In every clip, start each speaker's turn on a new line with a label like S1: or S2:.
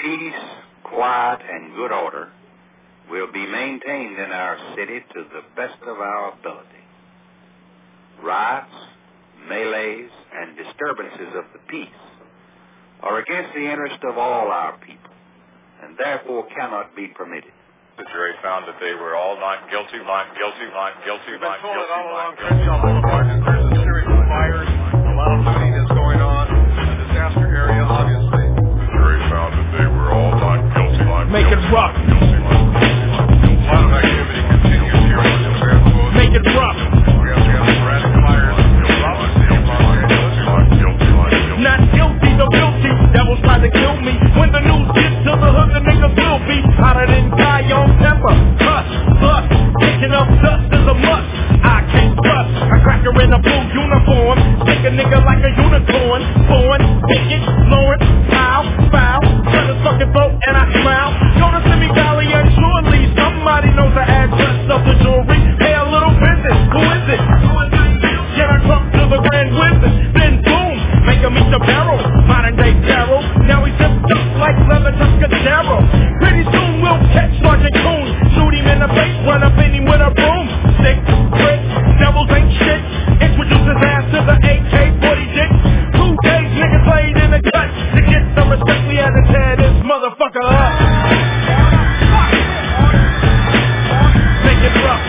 S1: peace, quiet, and good order will be maintained in our city to the best of our ability. Riots, melees, and disturbances of the peace are against the interest of all our people, and therefore cannot be permitted.
S2: The jury found that they were all not guilty, not guilty, not guilty,
S3: not guilty. We've been told that all along Crenshaw Boulevard that there's a series of fires, a lot of looting is going on, a disaster area, obviously.
S2: The jury found that they were all not guilty, not
S4: Make
S2: guilty.
S4: It rough.
S3: A lot of activity continues here on the Grand Road.
S4: Make it rough.
S3: We have sporadic fires in Los Angeles.
S4: Not guilty, the guilty. Devils try to kill me. When the news gets to the hood, the niggas will be hotter than guy on temper. Bust, kicking up dust is a must. I can't trust. I crack her in a blue uniform. Stick a nigga like a unicorn. Born, wicked, Lawrence, pow, foul. Try to fucking vote and I smile. Gonna send me Valley and surely somebody knows the address of the jewelry. Pay a little visit. Who is it? Get her drunk to the Grand Wizard. Then boom, make him eat the barrel. Modern day Darryl. Now he's zipped up like leather Tuscadero. Pretty soon we'll catch Sergeant Coon. Shoot him in the face, run up in him with a broom. Stick, brick, devils ain't shit. Introduce his ass to the AK-46. 2 days niggas laid in the cut. To get some respect we had to tear this motherfucker up. Make it rough.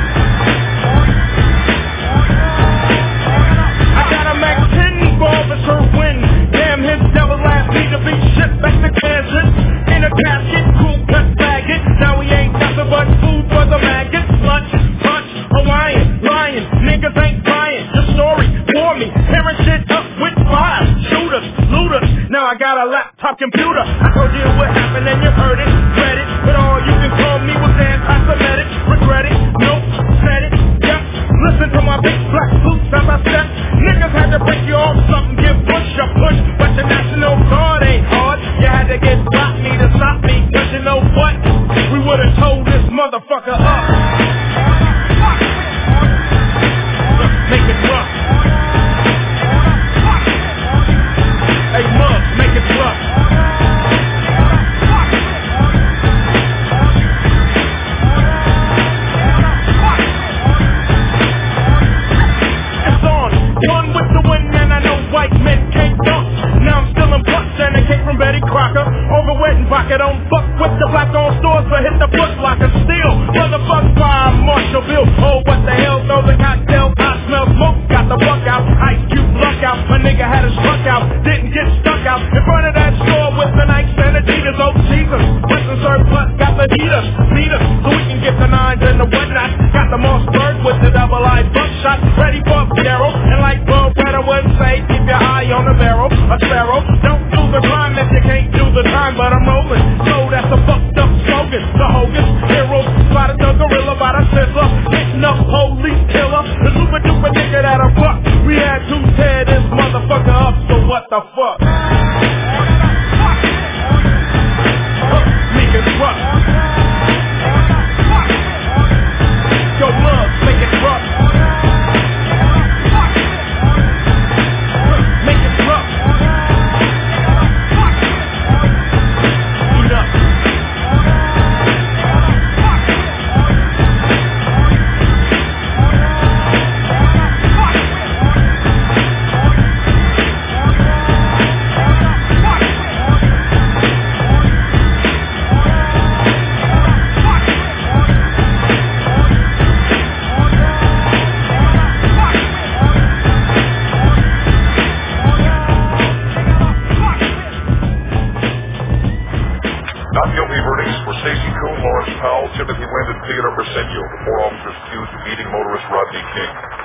S4: I got a Mac 10 for Officer Win. Damn, his devil ass need to be shipped back to Kansas. In a casket, cool cut faggot. Now he ain't nothing but food for the maggots. Lunch, punch, Hawaiian, lying. Niggas ain't buying the story for me. Tearing shit up with fire. Shooters, looters. Now I got a laptop computer. I told you what happened and you heard it, read it. But all you can call me was anti-Semitic. Regret it, nope, said it, yep. Listen to my big black boots as I step. Niggas had to break you off something, give push a push. But the National Guard ain't hard. You had to get block me to stop me. Cause you know what? We would've told this motherfucker up. Make it rough. Hey, Muggs, make it rough. It's on. One with the wind and I know white men can't dunk. Now I'm still in butts and it came from Betty Crocker. Over wet and pocket, don't fuck with the black on stores, but hit the foot locker still. Motherfucker by Marshall Bill. Oh, what the hell, throw the cocktail. I smell smoke, got the buck out. Ice Cube luck out. My nigga had his truck out. Didn't get stuck out in front of that store with the Nikes and Adidas. Oh, Jesus. Western surplus got the heaters. Beat us so we can get the nines and the whatnot. Got the Mossberg with the double-eye buckshot. Ready for Darryl. And like Bob Wetter would say, keep your eye on the barrel. A sparrow. Don't do the crime if you can't do the time, but I'm rolling. So that's a fucked up slogan. The Hogan heroes spotted the gorilla by the sizzler. Hitting up police killer. The super duper nigga that a buck. We had to tear this motherfucker up, so what the fuck? Make it rough. Yo, Muggs, make it rough. Make it rough. Eat up.
S2: Not guilty verdicts for Stacey Coon, Lawrence Powell, Timothy Wind, and Theodore Briseño, the 4 officers accused of beating motorist Rodney King.